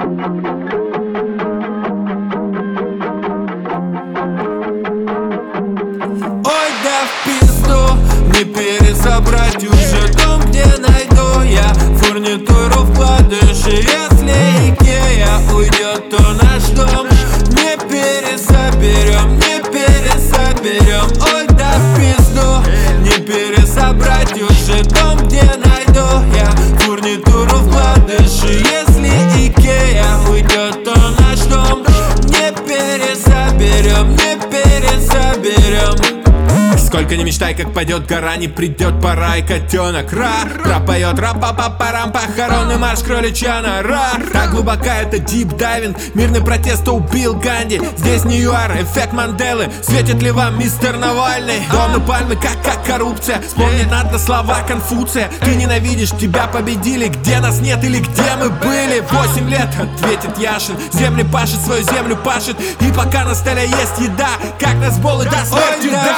Ой, да в пизду, не пересобрать уже дом, где найду я фурнитуру вкладыши. Если Икея уйдет, то наш дом не пересоберем, не пересоберем. Ой, да в пизду, не пересобрать уже дом, где найду я фурнитуру вкладыши. Если Икея уйдет, то наш дом не пересоберем, не пересоберем. Сколько не мечтай, как пойдет гора, не придет пора, и котенок пропоет ра-па-па-парам, похоронный марш кроличья нора. Так глубока это дип-дайвинг, мирный протест убил Ганди. Здесь не ЮАР, эффект Манделы. Светит ли вам мистер Навальный? Дом и пальмы, как коррупция. Вспомнить надо слова Конфуция. Ты ненавидишь, тебя победили. Где нас нет или где мы были? 8 лет, ответит Яшин. Земли пашет, свою землю пашет. И пока на столе есть еда, как нас болы до смерти, да.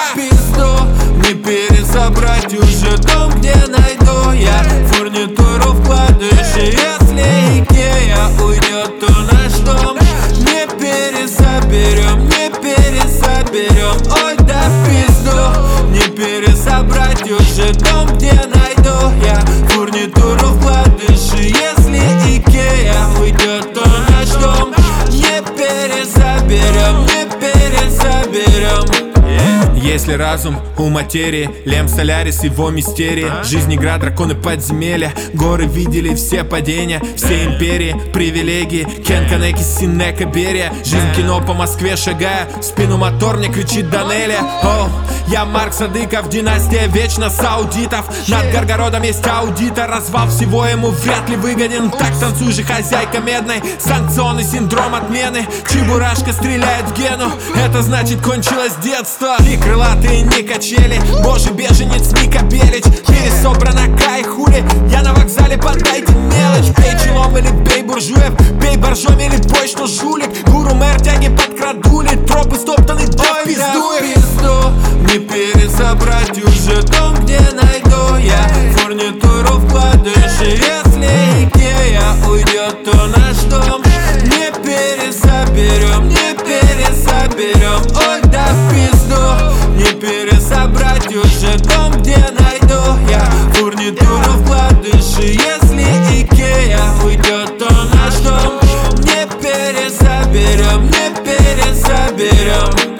Не пересобрать уже дом, где найду я фурнитуру вкладыши. Если Икея уйдет, то наш дом не пересоберем, не пересоберем. Ой, да в пизду, не пересобрать уже дом, где найду я фурнитуру вкладыши. Если Икея уйдет, то наш дом не пересоберем, не пересоберем. Если разум у материи, Лем Солярис, его мистерии. Жизнь игра, драконы подземелья. Горы видели все падения, все империи, привилегии. Кен Канеки, Синека, Берия. Жизнь кино по Москве шагая, в спину мотор мне кричит Данелия. О, я Марк Садыков, династия вечно саудитов. Над Горгородом есть аудитор, развал всего ему вряд ли выгоден. Так танцуй же, хозяйка медной. Санкционный синдром отмены. Чебурашка стреляет в Гену, это значит кончилось детство. И крылатые не качели, божий беженец Ника Белич. Пересобрана кай хули, я на вокзале, подайте мелочь. Пей челом или пей буржуев, пей боржом или пой, что жулик. Гуру мэр тяги подкрадули, тропы стоптаны, да в пизду. Не пересобрать уже дом, где найду я фурнитуру вкладыши. Если Икея уйдет, то наш дом не пересоберем, не пересоберем. Ой, да в пизду, не пересобрать уже дом, где найду я фурнитуру вкладыши. Если Икея уйдет, то наш дом не пересоберем, не пересоберем.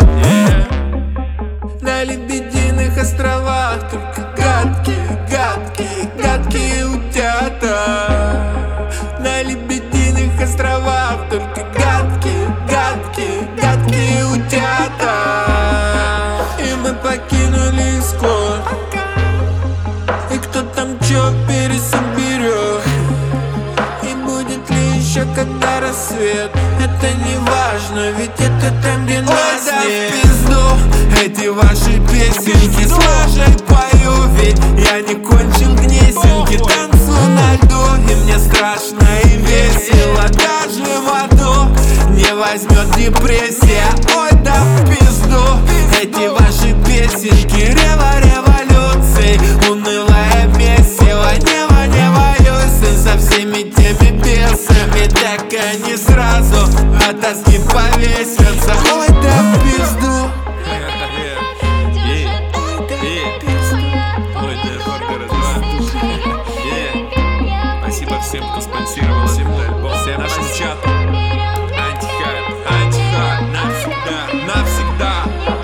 На Лебединых островах только гадкие, гадкие, гадкие утята. На Лебединых островах только гадкие, гадкие, гадкие утята. И мы покинули Искон, и кто там чё пересоберет. И будет ли еще когда рассвет, это не важно, ведь это там, где нас нет. Эти ваши песенки сложной пою, ведь я не кончил гнесинки. Танцую на льду, и мне страшно и весело. Даже в аду не возьмет депрессия. Ой, да в пизду, эти ваши песенки революции, унылое месиво. Не воюйся со всеми теми бесами, так они сразу от тоски повесятся. Ой, да в пизду. Спасибо всем, кто спонсировал всем нашим чатам. Антихайп, антихайп, навсегда, навсегда.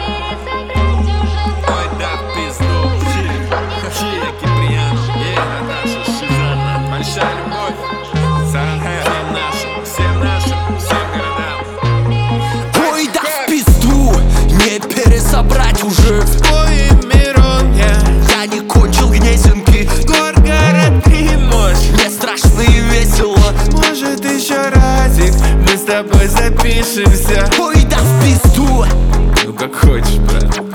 Ой, да в пизду. Киприян, Наташа, Шизана. Большая любовь. Саранхэ, всем нашим, всем городам. Ой, да в пизду, не пересобрать уже. Ой, Мирон, я не кончил гнесинки. Горгород, ты можешь. Мне страшно и весело. Может еще разик мы с тобой запишемся. Ой, да в пизду. Ну как хочешь, брат.